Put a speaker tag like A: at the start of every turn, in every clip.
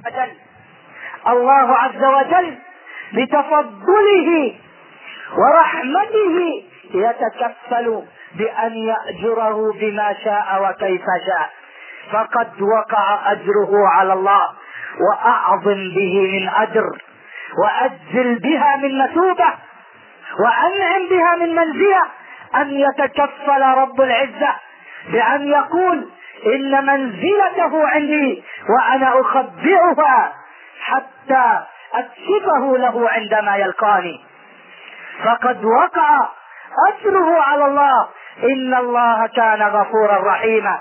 A: وجل. الله عز وجل بتفضله ورحمته يتكفل بأن يأجره بما شاء وكيف شاء، فقد وقع أجره على الله، وأعظم به من أجر، وأجزل بها من مثوبة، وأنعم بها من منزلة، أن يتكفل رب العزة بأن يقول إن منزلته عندي وأنا أخبئها حتى أكشفه له عندما يلقاني، فقد وقع أجره على الله. إن الله كان غفورا رحيما.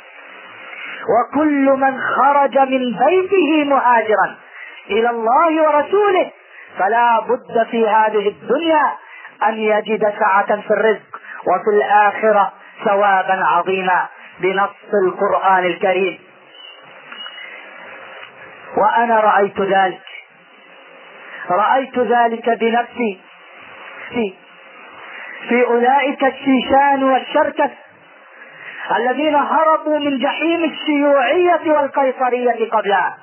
A: وكل من خرج من بيته مهاجرا إلى الله ورسوله فلا بد في هذه الدنيا أن يجد سعة في الرزق، وفي الآخرة ثوابا عظيما بنص القرآن الكريم. وأنا رأيت ذلك بنفسي في أولئك الشيشان والشركس الذين هربوا من جحيم الشيوعية والقيصرية قبلها،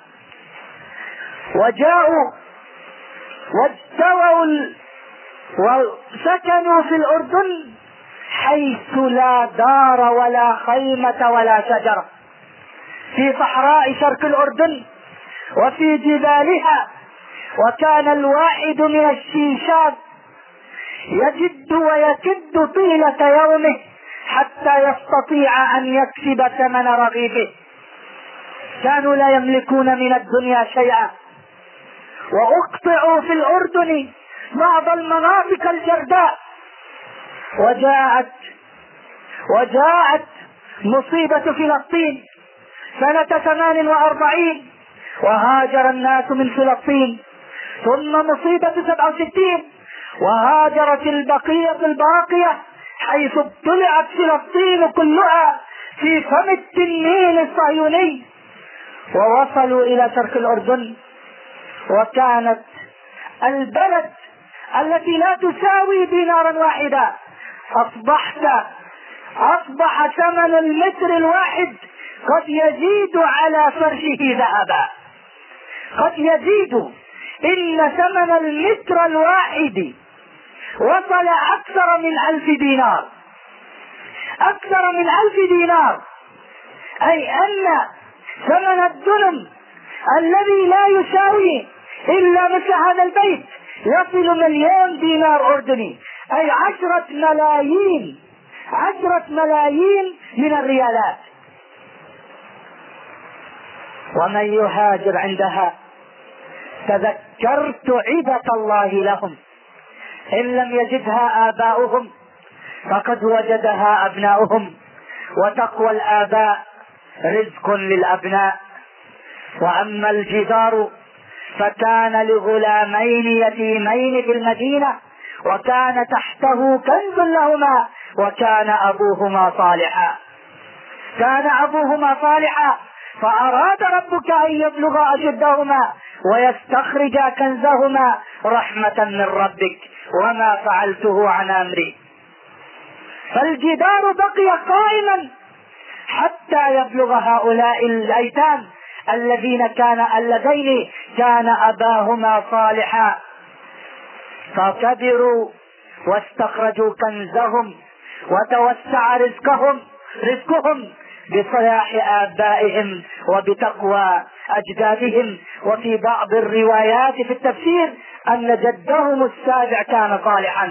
A: وجاءوا واستووا وسكنوا في الأردن حيث لا دار ولا خيمة ولا شجرة، في صحراء شرق الأردن وفي جبالها. وكان الواحد من الشيشان يجد ويكد طيلة يومه حتى يستطيع أن يكسب ثمن رغيفه. كانوا لا يملكون من الدنيا شيئا، وأقطعوا في الأردن بعض المناطق الجرداء. وجاءت مصيبة فلسطين سنة 48 وهاجر الناس من فلسطين، ثم مصيبة 67 وهاجرت البقية الباقية، حيث ابتلعت فلسطين كلها في فم التنين الصهيوني، ووصلوا إلى شرق الأردن. وكانت البلد التي لا تساوي دينارا واحدا أصبح ثمن المتر الواحد قد يزيد على فرشه ذهبا، قد يزيد. إن ثمن المتر الواحد وصل أكثر من 1000 دينار، أكثر من 1000 دينار، أي أن ثمن الدنم الذي لا يساوي إلا مثل هذا البيت يصل 1,000,000 دينار أردني، أي 10 ملايين من الريالات. ومن يهاجر عندها تذكرت عبة الله لهم، إن لم يجدها آباؤهم فقد وجدها أبناؤهم، وتقوى الآباء رزق للأبناء. وأما الجدار فكان لغلامين يتيمين في المدينة وكان تحته كنز لهما وكان أبوهما صالحا فأراد ربك أن يبلغا أشدهما ويستخرجا كنزهما رحمة من ربك وما فعلته عن أمري. فالجدار بقي قائما حتى يبلغ هؤلاء الأيتام اللذين كان أباهما صالحا، فكبروا واستخرجوا كنزهم وتوسع رزقهم بصلاح آبائهم وبتقوى أجدادهم. وفي بعض الروايات في التفسير أن جدهم السابع كان صالحا.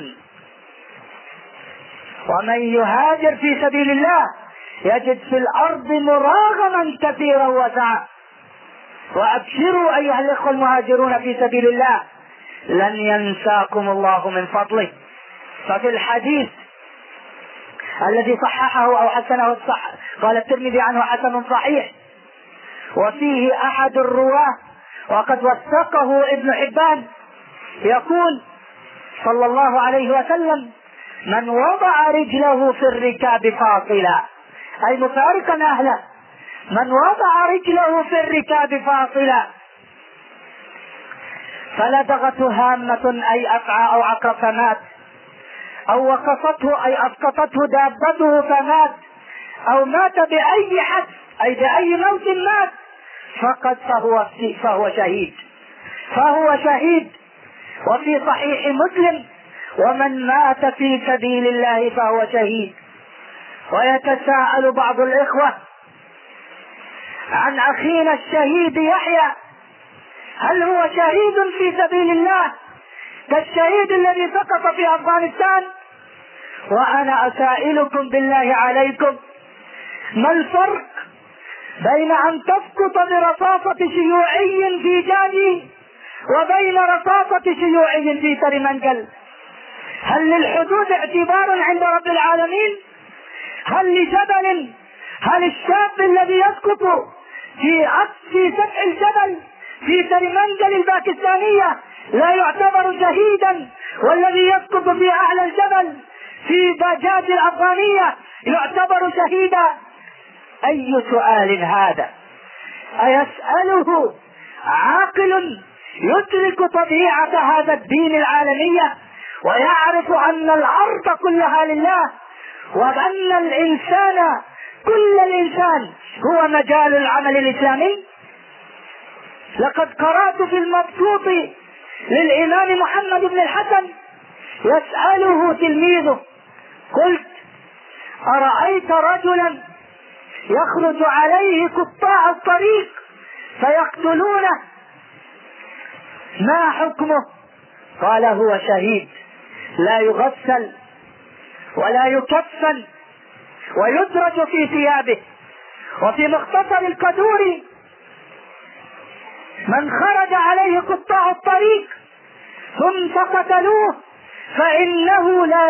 A: ومن يهاجر في سبيل الله يجد في الأرض مراغما كثيرا وسعا. وأبشروا أيها الإخوة المهاجرون في سبيل الله، لن ينساكم الله من فضله. ففي الحديث الذي صححه أو حسنه قال الترمذي عنه حسن صحيح، وفيه أحد الرواة وقد وثقه ابن حبان يقول صلى الله عليه وسلم: من وضع رجله في الركاب فاصلا، أي مفارقا أهله، من وضع رجله في الركاب فاصلا فلدغته هامة أي أفعى أو عقرب فمات، أو وقصته أي أسقطته دابته فمات، أو مات بأي حد أي بأي موت مات، فقط فهو شهيد. وفي صحيح مسلم: ومن مات في سبيل الله فهو شهيد. ويتساءل بعض الإخوة عن أخينا الشهيد يحيى: هل هو شهيد في سبيل الله كالشهيد الذي سقط في أفغانستان؟ وأنا أسائلكم بالله عليكم: ما الفرق بين أن تسقط برصاصة شيوعي في جاني وبين رصاصة شيوعي في سرمنجل؟ هل للحدود اعتبار عند رب العالمين؟ هل الشاب الذي يسقط في سفح الجبل في سرمنجل الباكستانية لا يعتبر شهيدا، والذي يسقط في أعلى الجبل في باجات الأفغانية يعتبر شهيدا؟ أي سؤال هذا؟ أيسأله عاقل يدرك طبيعة هذا الدين العالمية ويعرف أن الأرض كلها لله، وأن كل الإنسان هو مجال العمل الإسلامي؟ لقد قرأت في المبسوط للإمام محمد بن الحسن يسأله تلميذه: قلت: أرأيت رجلا يخرج عليه قطاع الطريق فيقتلونه، ما حكمه؟ قال: هو شهيد، لا يغسل ولا يكفن ويدرج في ثيابه. وفي مختصر القدوري: من خرج عليه قطاع الطريق ثم فقتلوه فإنه لا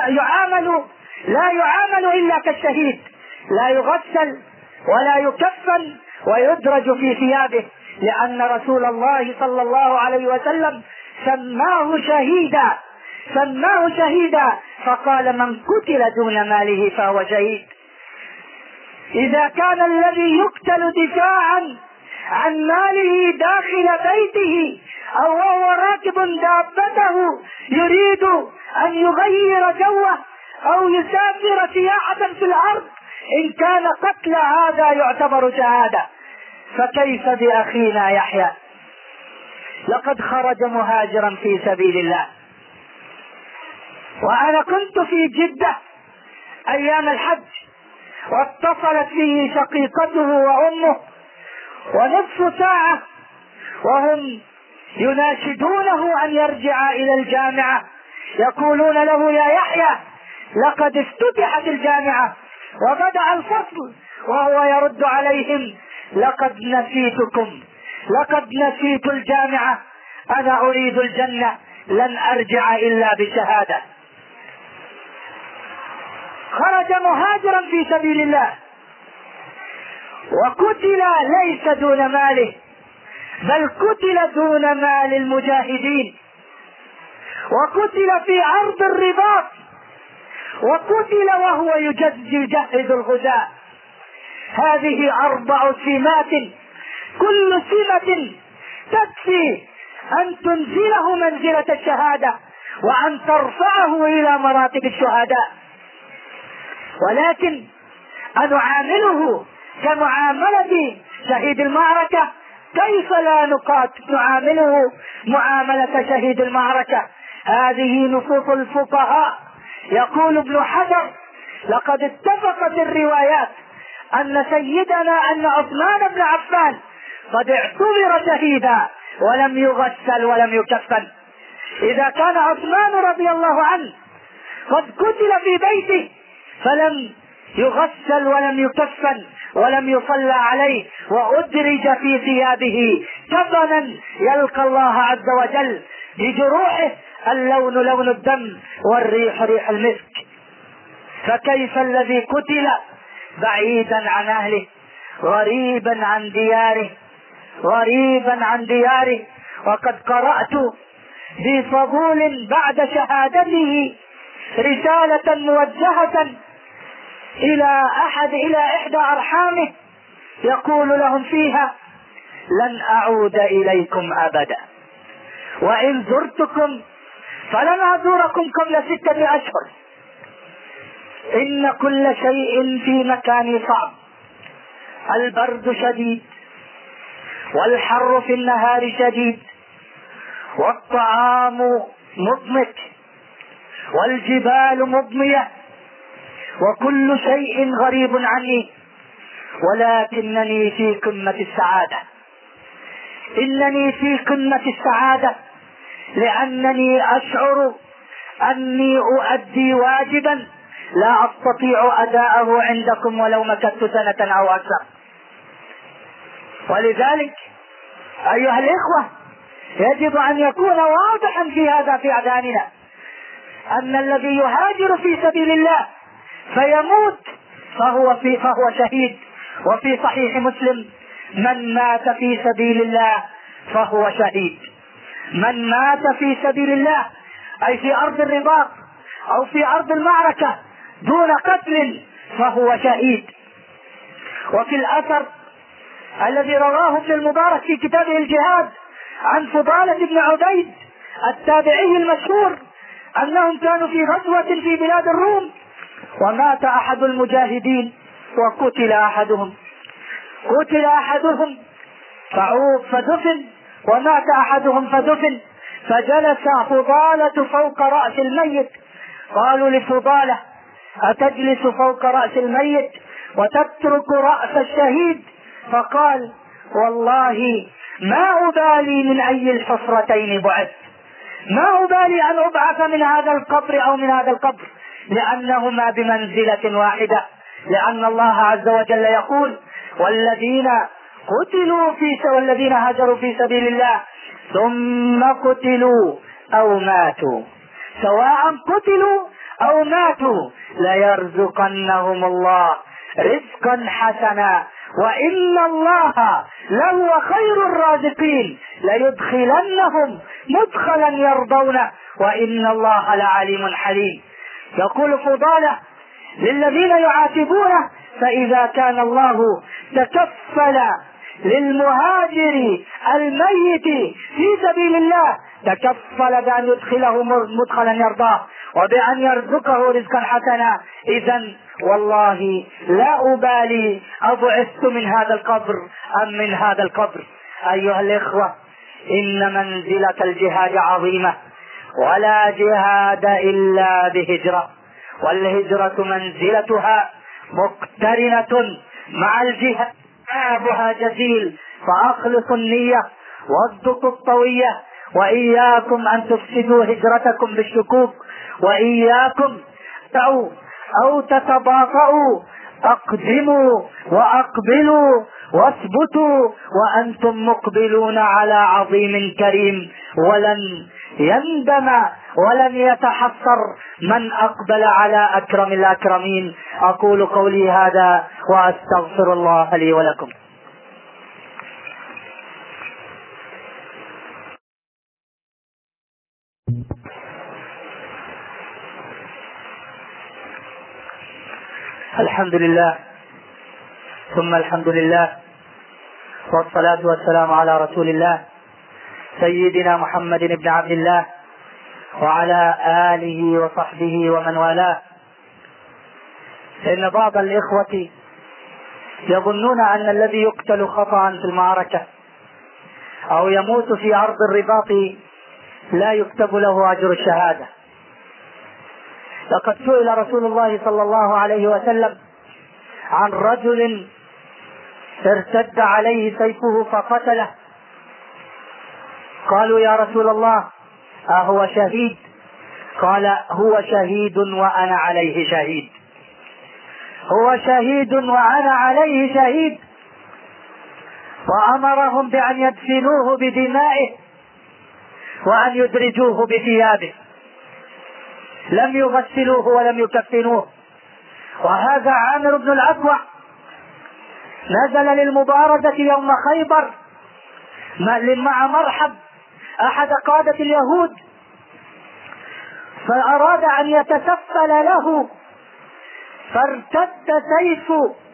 A: يعامل إلا كالشهيد، لا يغسل ولا يكفن ويدرج في ثيابه، لأن رسول الله صلى الله عليه وسلم سماه شهيدا فقال: من قتل دون ماله فهو شهيد. إذا كان الذي يقتل دفاعا عن ماله داخل بيته أو وهو راكب دابته يريد أن يغير جوه أو يسافر سياحة في الأرض، إن كان قتل هذا يعتبر شهادة، فكيف بأخينا يحيى؟ لقد خرج مهاجرا في سبيل الله. وأنا كنت في جدة أيام الحج، واتصلت به شقيقته وأمه، ونصف ساعة وهم يناشدونه أن يرجع إلى الجامعة، يقولون له: يا يحيى، لقد افتتحت الجامعة وبدأ الفصل، وهو يرد عليهم: لقد نسيت الجامعة، أنا أريد الجنة، لن أرجع إلا بشهادة. خرج مهاجرا في سبيل الله وقتل ليس دون ماله، بل قتل دون مال المجاهدين، وقتل في عرض الرباط، وقتل وهو يجهز الغزاة. هذه 4 سمات، كل سمة تكفي أن تنزله منزلة الشهادة وأن ترفعه إلى مراتب الشهداء. ولكن أنعامله كمعاملة شهيد المعركة؟ كيف لا نعامله معاملة شهيد المعركة؟ هذه نصوص الفقهاء. يقول ابن حجر: لقد اتفقت الروايات أن عثمان بن عفان قد اعتبر شهيدا ولم يغسل ولم يكفن. إذا كان عثمان رضي الله عنه قد قتل في بيته فلم يغسل ولم يكفن ولم يصلى عليه وأدرج في ثيابه كفنا يلقى الله عز وجل، بجروحه اللون لون الدم والريح ريح المسك، فكيف الذي قتل بعيدا عن أهله، غريبا عن دياره؟ وقد قرأت بفضول بعد شهادته رسالة موجهة إلى إحدى أرحامه يقول لهم فيها: لن أعود إليكم أبدا، وإن زرتكم فلن أزوركم قبل 6 أشهر، إن كل شيء في مكان صعب، البرد شديد والحر في النهار شديد، والطعام مضمك، والجبال مضمية، وكل شيء غريب عني، ولكنني في قمة السعادة. إنني في قمة السعادة لأنني أشعر أني أؤدي واجبا لا أستطيع أداءه عندكم ولو مكثت سنة أو أكثر. ولذلك أيها الإخوة يجب أن يكون واضحا في هذا في أذهاننا أن الذي يهاجر في سبيل الله فيموت فهو شهيد. وفي صحيح مسلم: من مات في سبيل الله فهو شهيد. من مات في سبيل الله أي في أرض الرباط أو في أرض المعركة دون قتل فهو شهيد. وفي الأثر الذي رواه ابن المبارك في كتابه الجهاد عن فضالة بن عبيد التابعي المشهور أنهم كانوا في غزوة في بلاد الروم، ومات أحد المجاهدين وقتل أحدهم فدفن، ومات أحدهم فدفن، فجلس فضالة فوق رأس الميت. قالوا لفضالة: أتجلس فوق رأس الميت وتترك رأس الشهيد؟ فقال: والله ما أبالي من أي الحفرتين بعثت، ما أبالي أن أبعث من هذا القبر أو من هذا القبر، لأنهما بمنزلة واحدة. لأن الله عز وجل يقول: والذين هاجروا في سبيل الله ثم قتلوا أو ماتوا، سواء قتلوا أو ماتوا ليرزقنهم الله رزقا حسنا وإن الله لهو خير الرازقين، ليدخلنهم مدخلا يرضونه وإن الله لعليم حليم. يقول فضالة للذين يعاتبونه: فإذا كان الله تكفل للمهاجر الميت في سبيل الله تكفل بأن يدخله مدخلا يرضاه وبأن يرزقه رزقا حسنا، إذن والله لا أبالي أبعثت من هذا القبر أم من هذا القبر. أيها الإخوة، إن منزلة الجهاد عظيمة، ولا جهاد إلا بهجرة، والهجرة منزلتها مقترنة مع الجهاد، عابها جزيل، فأخلصوا النية واضبطوا الطوية، وإياكم أن تفسدوا هجرتكم بالشكوك، وإياكم أو تتباطؤوا. أقدموا وأقبلوا واثبتوا وأنتم مقبلون على عظيم كريم، ولن يندم ولن يتحسر من أقبل على أكرم الأكرمين. أقول قولي هذا وأستغفر الله لي ولكم. الحمد لله ثم الحمد لله، والصلاة والسلام على رسول الله سيدنا محمد بن عبد الله وعلى آله وصحبه ومن والاه. إن بعض الإخوة يظنون أن الذي يقتل خطأ في المعركة أو يموت في أرض الرباط لا يكتب له أجر الشهادة. لقد سئل رسول الله صلى الله عليه وسلم عن رجل ارتد عليه سيفه فقتله، قالوا: يا رسول الله أهو شهيد؟ قال: هو شهيد وأنا عليه شهيد، هو شهيد وأنا عليه شهيد. وأمرهم بأن يدفنوه بدمائه وأن يدرجوه بثيابه، لم يغسلوه ولم يكفنوه. وهذا عامر بن الأكوع نزل للمبارزة يوم خيبر مع مرحب أحد قادة اليهود، فأراد أن يتسفل له، فارتد سيف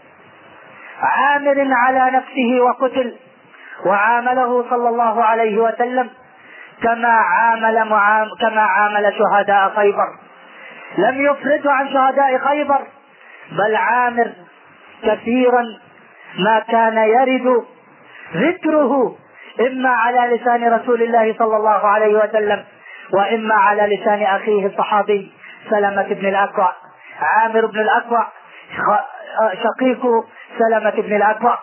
A: عامر على نفسه وقتل. وعامله صلى الله عليه وسلم كما عامل شهداء خيبر، لم يفرج عن شهداء خيبر، بل عامر كثيرا ما كان يرد ذكره إما على لسان رسول الله صلى الله عليه وسلم، وإما على لسان أخيه الصحابي سلمة بن الأكوع، عامر بن الأكوع شقيق سلمة بن الأكوع.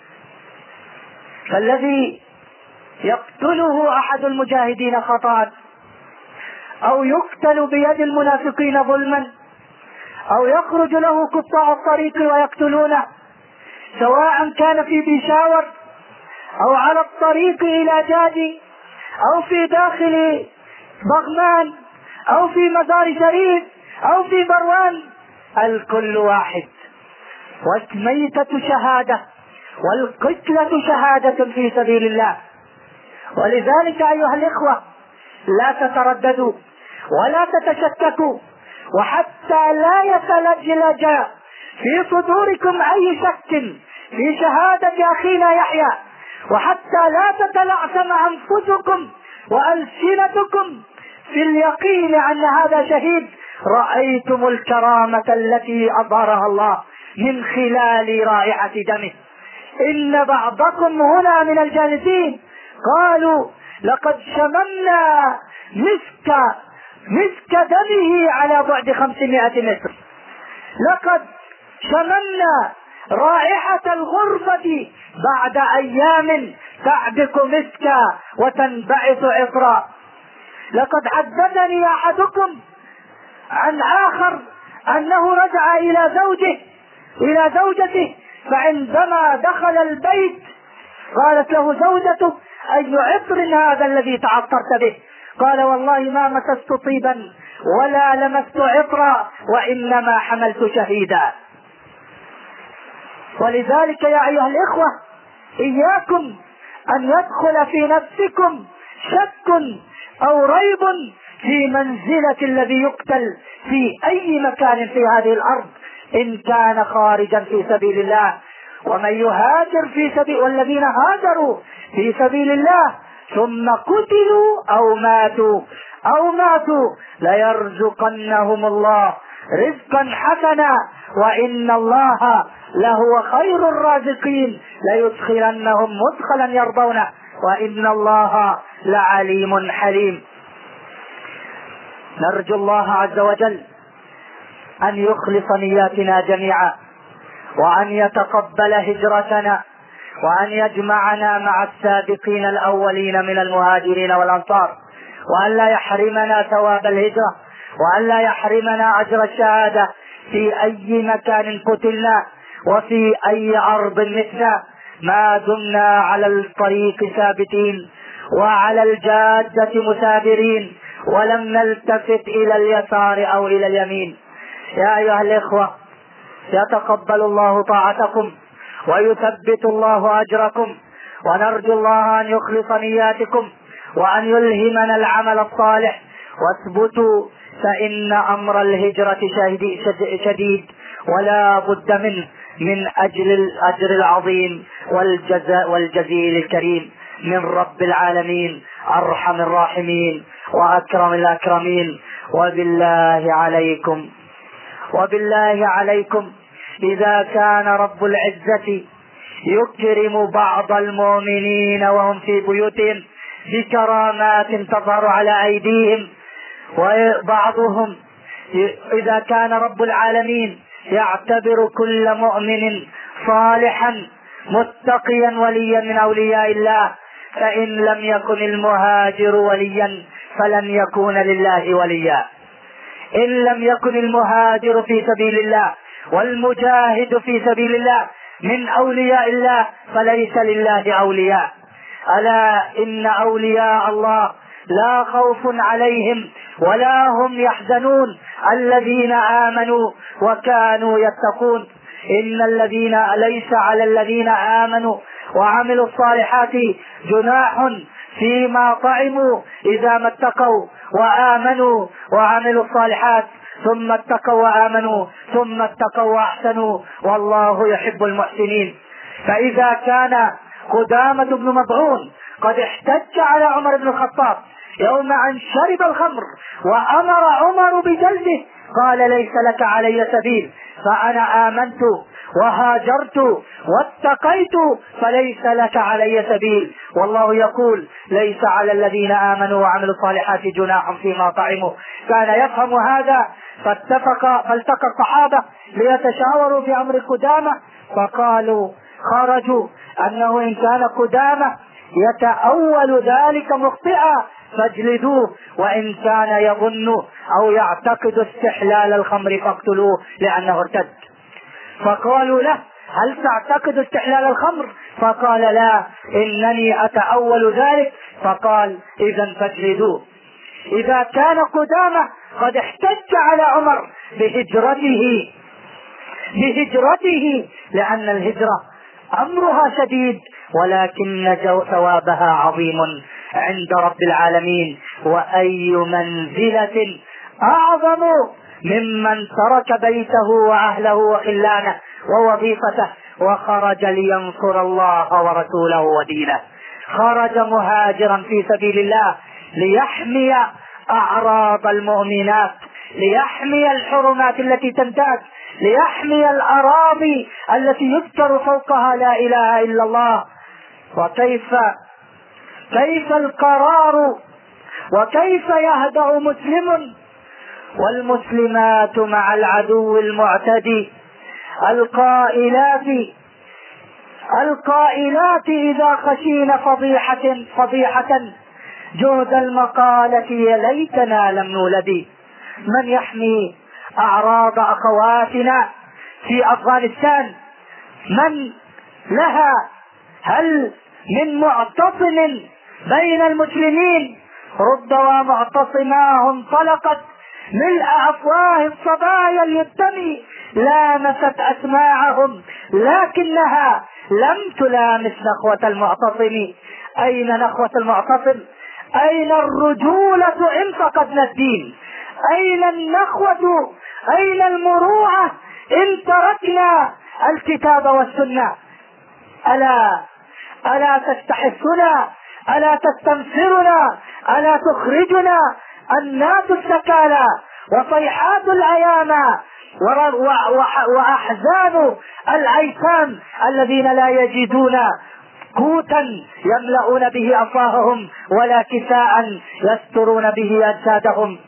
A: فالذي يقتله أحد المجاهدين خطأ، أو يقتل بيد المنافقين ظلما، أو يخرج له قطاع الطريق ويقتلونه، سواء كان في بيشاور أو على الطريق إلى جادي أو في داخل بغمان أو في مزار شريف أو في بروان، الكل واحد، والميتة شهادة والقتلة شهادة في سبيل الله. ولذلك أيها الإخوة لا تترددوا ولا تتشككوا، وحتى لا يتلجلج في صدوركم أي شك في شهادة أخينا يحيى، وحتى لا تتلعثم أنفسكم وألسنتكم في اليقين أن هذا شهيد. رأيتم الكرامة التي أظهرها الله من خلال رائحة دمه. إن بعضكم هنا من الجالسين قالوا لقد شممنا مسك دمه على بعد 500 متر، لقد شممنا رائحة الغرفة بعد أيام تعبك مسكا وتنبعث عطرا. لقد حدثني أحدكم عن آخر أنه رجع إلى زوجته، فعندما دخل البيت قالت له زوجته: أي عطر هذا الذي تعطرت به؟ قال: والله ما مسست طيبا ولا لمست عطرا، وإنما حملت شهيدا. ولذلك يا أيها الإخوة إياكم أن يدخل في نفسكم شك أو ريب في منزلة الذي يقتل في أي مكان في هذه الأرض إن كان خارجا في سبيل الله. ومن يهاجر في سبيل، والذين هاجروا في سبيل الله ثم قتلوا أو ماتوا ليرزقنهم الله رزقا حسنا وإن الله لهو خير الرازقين، ليدخلنهم مدخلا يرضونه وإن الله لعليم حليم. نرجو الله عز وجل أن يخلص نياتنا جميعا، وأن يتقبل هجرتنا، وأن يجمعنا مع السابقين الأولين من المهاجرين والأنصار، وأن لا يحرمنا ثواب الهجرة، وأن لا يحرمنا أجر الشهادة في أي مكان قتلنا وفي أي أرض متنا، ما دمنا على الطريق ثابتين وعلى الجادة مثابرين، ولم نلتفت إلى اليسار أو إلى اليمين. يا أيها الإخوة يتقبل الله طاعتكم ويثبت الله أجركم، ونرجو الله أن يخلص نياتكم وأن يلهمنا العمل الصالح. واثبتوا فإن أمر الهجرة شديد ولا بد منه من أجل الأجر العظيم والجزيل الكريم من رب العالمين أرحم الراحمين وأكرم الأكرمين. وبالله عليكم إذا كان رب العزة يكرم بعض المؤمنين وهم في بيوتهم بكرامات تظهر على أيديهم، وبعضهم إذا كان رب العالمين يعتبر كل مؤمن صالحا متقيا وليا من أولياء الله، فإن لم يكن المهاجر وليا فلن يكون لله وليا. إن لم يكن المهاجر في سبيل الله والمجاهد في سبيل الله من أولياء الله فليس لله أولياء. ألا إن أولياء الله لا خوف عليهم ولا هم يحزنون الذين آمنوا وكانوا يتقون. إن الذين ليس على الذين آمنوا وعملوا الصالحات جناح فيما طعموا إذا ما اتقوا وآمنوا وعملوا الصالحات ثم اتقوا وآمنوا ثم اتقوا وأحسنوا والله يحب المحسنين. فإذا كان قدامة بن مضعون قد احتج على عمر بن الخطاب يوم أن شرب الخمر وأمر عمر بجلده، قال ليس لك علي سبيل، فأنا آمنت وهاجرت واتقيت فليس لك علي سبيل. والله يقول ليس على الذين آمنوا وعملوا الصالحات جناح فيما طعموا. كان يفهم هذا فالتقى الصحابة ليتشاوروا في أمر قدامة، فقالوا خرجوا أنه إن كان قدامة يتأول ذلك مخطئا فاجلدوه، وإن كان يظن أو يعتقد استحلال الخمر فاقتلوه لأنه ارتد. فقالوا له هل تعتقد استحلال الخمر؟ فقال لا، إنني أتأول ذلك. فقال إذن فاجلدوه. إذا كان قدامة قد احتج على عمر بهجرته لأن الهجرة أمرها شديد ولكن ثوابها عظيم عند رب العالمين، وأي منزلة أعظم ممن ترك بيته وأهله وخلانه ووظيفته وخرج لينصر الله ورسوله ودينه. خرج مهاجرا في سبيل الله ليحمي أعراض المؤمنات، ليحمي الحرمات التي تنتهك، ليحمي الأراضي التي يذكر فوقها لا إله إلا الله. وكيف القرار وكيف يهدأ مسلم والمسلمات مع العدو المعتدي القائلات إذا خشين فضيحة جهد المقالة يا ليتنا لم نولد. من يحمي أعراض أخواتنا في أفغانستان؟ من لها؟ هل من معتصم بين المسلمين؟ ربما معتصماه انطلقت ملء أفواه الصبايا اليتمي لامست أسماعهم لكنها لم تلامس نخوة المعتصم. أين نخوة المعتصم؟ أين الرجولة إن فقدنا الدين؟ أين النخوة؟ أين المروعة إن تركنا الكتاب والسنة؟ ألا تستحثنا؟ ألا تستنفرنا؟ ألا تخرجنا الناس السكالى وصيحات الأيام وأحزان الأيتام الذين لا يجدون قوتا يملؤون به أفواههم ولا كساء يسترون به أجسادهم.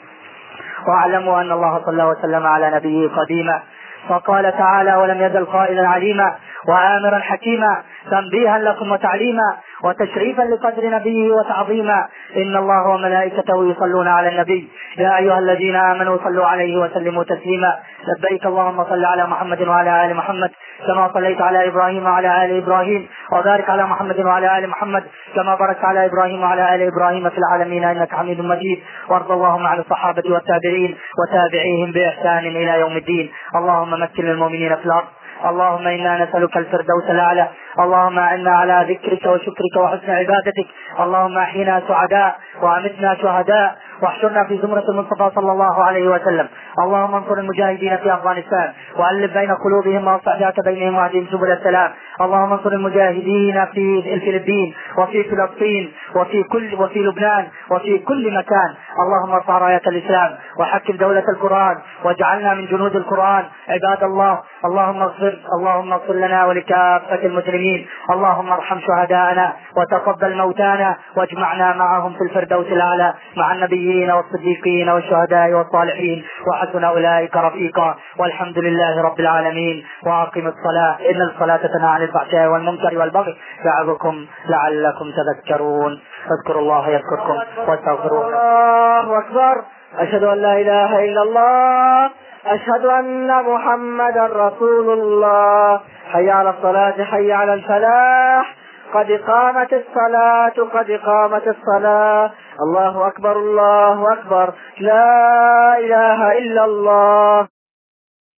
A: واعلموا أن الله صلى الله وسلم على نبيه قديما، فقال تعالى ولم يزل قائلا عليما وآمرا حكيما تنبيها لكم وتعليما وتشريفا لقدر نبيه وتعظيما. إن الله وملائكته يصلون على النبي يا أيها الذين آمنوا صلوا عليه وسلموا تسليما. لبيك اللهم صل على محمد وعلى آل محمد كما صليت على إبراهيم وعلى آل إبراهيم، وبارك على محمد وعلى آل محمد كما باركت على إبراهيم وعلى آل إبراهيم في العالمين إنك حميد مجيد. وارض اللهم عن الصحابة والتابعين وتابعيهم بإحسان إلى يوم الدين. اللهم مكن المؤمنين في الأرض. اللهم إنا نسألك الفردوس الأعلى. اللهم أعنا على ذكرك وشكرك وحسن عبادتك. اللهم أحينا سعداء وأمتنا شهداء واحشرنا في زمرة المصطفى صلى الله عليه وسلم. اللهم انصر المجاهدين في أفغانستان وألف بين قلوبهم وأصلح ذات بينهم واهدهم سبل السلام. اللهم انصر المجاهدين في الفلبين وفي فلسطين وفي لبنان وفي كل مكان. اللهم ارفع راية الإسلام وحكم دولة القرآن واجعلنا من جنود القرآن. عباد الله، اللهم اغفر لنا ولكافة المسلمين. اللهم ارحم شهداءنا وتقبل موتانا واجمعنا معهم في الفردوس الأعلى مع النبيين والصديقين والشهداء والصالحين وحسن أولئك رفيقا. والحمد لله رب العالمين. وأقم الصلاة إن الصلاة تنهى عن الفحشاء والمنكر والبغي يعظكم لعلكم تذكرون. اذكروا الله يذكركم واستغفروه.
B: الله أكبر. أشهد أن لا إله إلا الله. أشهد أن محمدا رسول الله. حي على الصلاة حي على الفلاح. قد قامت الصلاة قد قامت الصلاة. الله أكبر الله أكبر. لا إله إلا الله.